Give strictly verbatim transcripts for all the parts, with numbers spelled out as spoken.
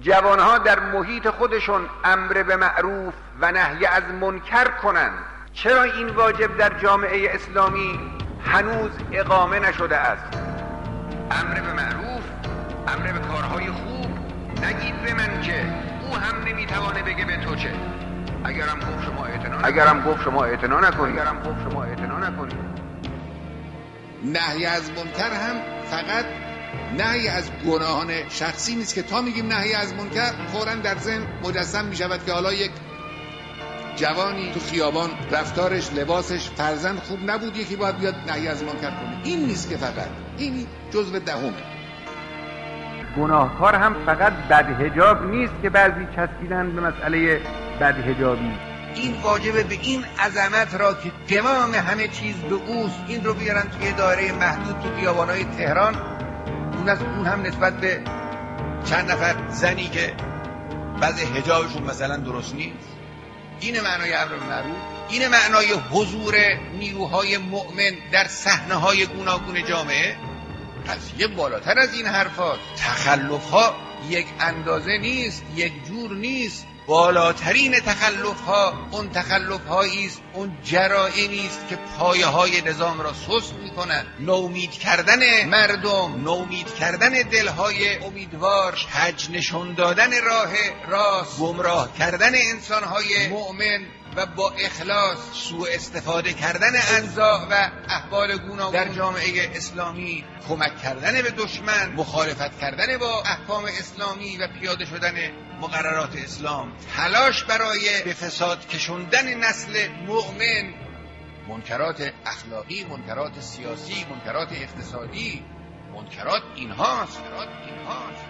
جوانها در محیط خودشون امر به معروف و نهی از منکر کنند. چرا این واجب در جامعه اسلامی هنوز اقامه نشده است؟ امر به معروف، امر به کارهای خوب، نگید به من که او هم نمیتوانه بگه به تو چه. اگرم گفت شما اعتنا اگرم گفت شما اعتنا نکنید اگرم گفت شما اعتنا نکنید. نهی از منکر هم فقط نهی از گناهان شخصی نیست که تا میگیم نهی از منکر فوراً در ذهن مجسم میشود که حالا یک جوانی تو خیابان رفتارش، لباسش فرضاً خوب نبود، یکی باید بیاد نهی از منکر کنه. این نیست که فقط، این جزء دهمه. گناهکار هم فقط بدحجاب نیست که بعضی چسبیدن به مسئله بدحجابی. این واجبه به این عظمت را که قوام همه چیز به اوست، این رو بیارن توی دایره محدود تو خیابان‌های تهران. اون از اون هم نسبت به چند نفر زنی که بعضی حجابشون مثلا درست نیست. این معنای امر به معروف، این معنای حضور نیروهای مؤمن در صحنه‌های گوناگون جامعه. قضیه بالاتر از این حرفات. تخلف‌ها یک اندازه نیست، یک جور نیست. بالاترین تخلف‌ها اون تخلف‌هایی است، اون جرائمی است که پایه‌های نظام را سست می‌کنند. نومید کردن مردم، نومید کردن دل‌های امیدوار، کج نشون دادن راه راست، گمراه کردن انسان‌های مؤمن و با اخلاص سوء استفاده کردن انزاع و احوال گوناگون در جامعه اسلامی، کمک کردن به دشمن، مخالفت کردن با احکام اسلامی و پیاده شدن مقررات اسلام، تلاش برای به فساد کشوندن نسل مؤمن، منکرات اخلاقی، منکرات سیاسی، منکرات اقتصادی، منکرات اینهاست. اینهاست.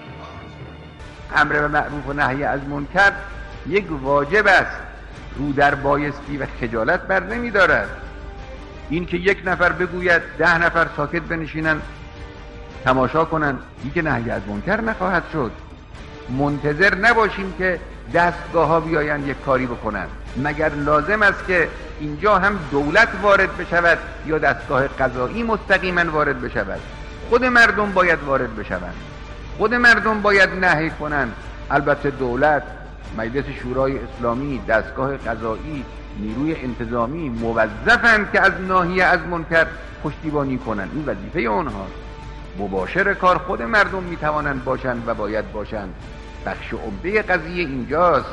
امر به معروف و نهی از منکر یک واجب است، رو در بایستی و خجالت بر نمی دارد. این که یک نفر بگوید ده نفر ساکت بنشینن تماشا کنن، این که نهی از منکر نخواهد شد. منتظر نباشیم که دستگاه ها بیاین یک کاری بکنن. مگر لازم است که اینجا هم دولت وارد بشود یا دستگاه قضایی مستقیما وارد بشود؟ خود مردم باید وارد بشوند، خود مردم باید نهی کنند. البته دولت، مجلس شورای اسلامی، دستگاه قضایی، نیروی انتظامی موظفند که از ناحیه از منکر پشتیبانی کنند. این وظیفه اونهاست. مباشر کار خود مردم میتوانند باشند و باید باشند. بخش عمده قضیه اینجاست.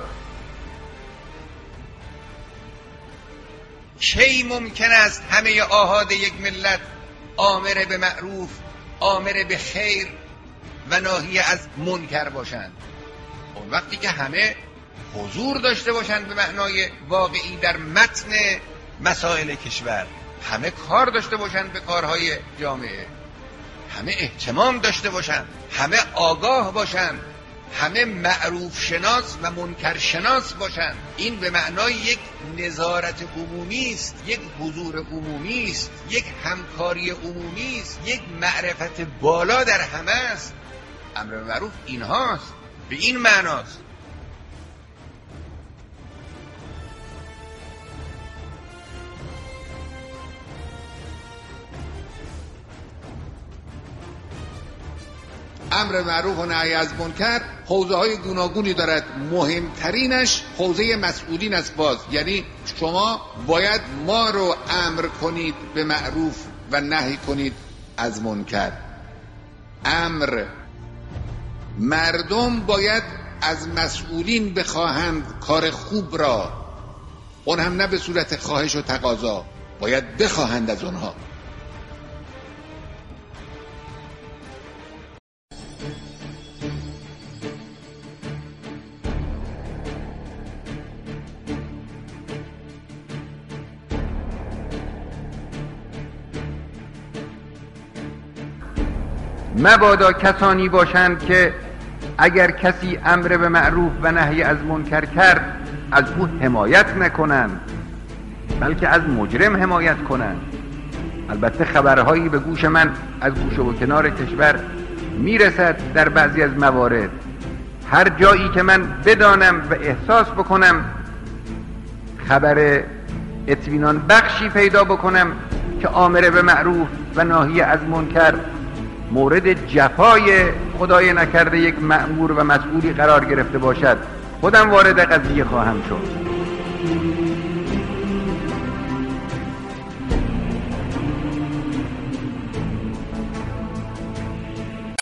کی ممکن است همه آحاد یک ملت آمر به معروف، آمر به خیر و ناهی از منکر باشند؟ اون وقتی که همه حضور داشته باشند به معنای واقعی در متن مسائل کشور، همه کار داشته باشند به کارهای جامعه، همه اهتمام داشته باشند، همه آگاه باشند، همه معروف شناس و منکر شناس باشند. این به معنای یک نظارت عمومی است، یک حضور عمومی است، یک همکاری عمومی است، یک معرفت بالا در همه است. امر به معروف اینهاست، به این معناست. امر معروف و نهی از منکر حوزه های گوناگونی دارد. مهمترینش حوزه مسئولین است. باز یعنی شما باید ما رو امر کنید به معروف و نهی کنید از منکر. امر، مردم باید از مسئولین بخواهند کار خوب را، اون هم نه به صورت خواهش و تقاضا، باید بخواهند از اونها. مبادا کسانی باشند که اگر کسی امر به معروف و نهی از منکر کرد از او حمایت نکنند، بلکه از مجرم حمایت کنند. البته خبرهایی به گوش من از گوشه و کنار کشور میرسد در بعضی از موارد. هر جایی که من بدانم و احساس بکنم خبر اطمینان بخشی پیدا بکنم که آمر به معروف و ناهی از منکر مورد جفای خدای نکرده یک مأمور و مسئولی قرار گرفته باشد، خودم وارد قضیه خواهم شد.